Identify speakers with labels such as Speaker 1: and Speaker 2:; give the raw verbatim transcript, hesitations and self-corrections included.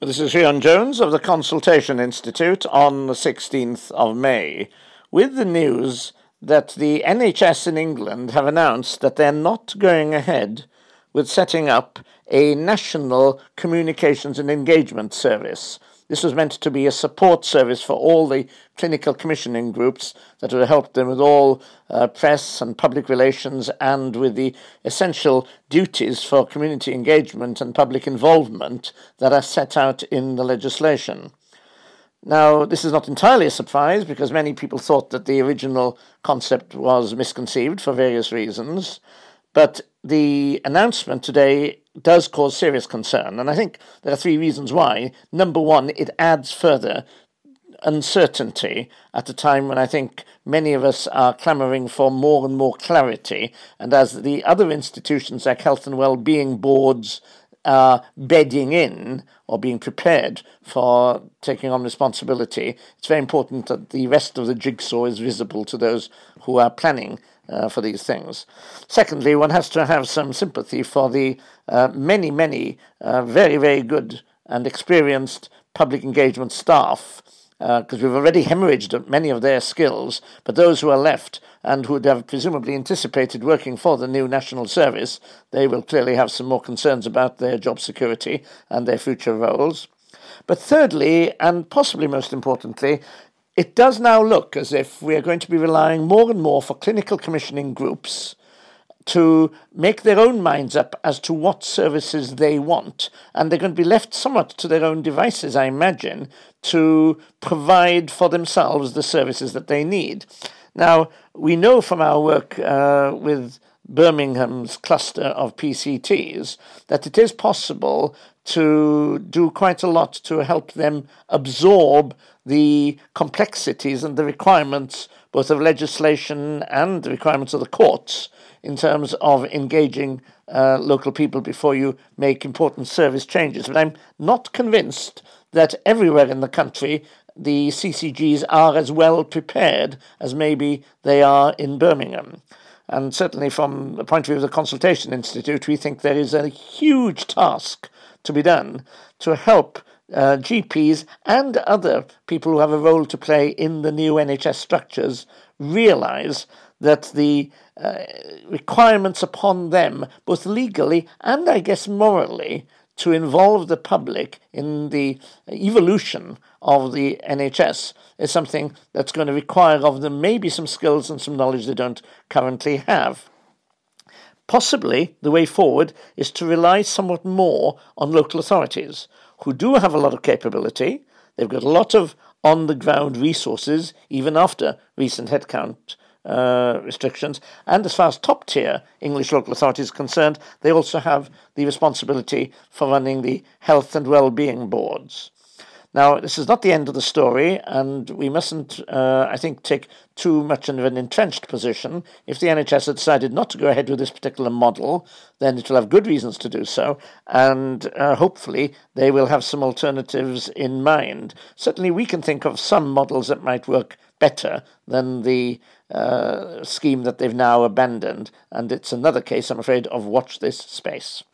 Speaker 1: This is Rhian Jones of the Consultation Institute on the sixteenth of May, with the news that the N H S in England have announced that they're not going ahead with setting up a national communications and engagement service. This was meant to be a support service for all the clinical commissioning groups that would help them with all uh, press and public relations and with the essential duties for community engagement and public involvement that are set out in the legislation. Now, this is not entirely a surprise because many people thought that the original concept was misconceived for various reasons, but the announcement today does cause serious concern, and I think there are three reasons why. Number one, it adds further uncertainty at a time when I think many of us are clamouring for more and more clarity, and as the other institutions like health and well-being boards are bedding in or being prepared for taking on responsibility, it's very important that the rest of the jigsaw is visible to those who are planning Uh, for these things. Secondly, one has to have some sympathy for the uh, many, many uh, very, very good and experienced public engagement staff, because uh, we've already hemorrhaged many of their skills, but those who are left and who would have presumably anticipated working for the new national service, they will clearly have some more concerns about their job security and their future roles. But thirdly, and possibly most importantly, it does now look as if we are going to be relying more and more for clinical commissioning groups to make their own minds up as to what services they want. And they're going to be left somewhat to their own devices, I imagine, to provide for themselves the services that they need. Now, we know from our work uh, with Birmingham's cluster of P C Ts that it is possible to do quite a lot to help them absorb the complexities and the requirements both of legislation and the requirements of the courts in terms of engaging uh, local people before you make important service changes. But I'm not convinced that everywhere in the country the C C Gs are as well prepared as maybe they are in Birmingham. And certainly from the point of view of the Consultation Institute, we think there is a huge task to be done to help uh, G Ps and other people who have a role to play in the new N H S structures realise that the uh, requirements upon them, both legally and I guess morally, to involve the public in the evolution of the N H S is something that's going to require of them maybe some skills and some knowledge they don't currently have. Possibly the way forward is to rely somewhat more on local authorities who do have a lot of capability. They've got a lot of on-the-ground resources, even after recent headcount uh, restrictions. And as far as top-tier English local authorities are concerned, they also have the responsibility for running the health and well-being boards. Now, this is not the end of the story, and we mustn't, uh, I think, take too much of an entrenched position. If the N H S had decided not to go ahead with this particular model, then it will have good reasons to do so, and uh, hopefully they will have some alternatives in mind. Certainly we can think of some models that might work better than the uh, scheme that they've now abandoned, and it's another case, I'm afraid, of watch this space.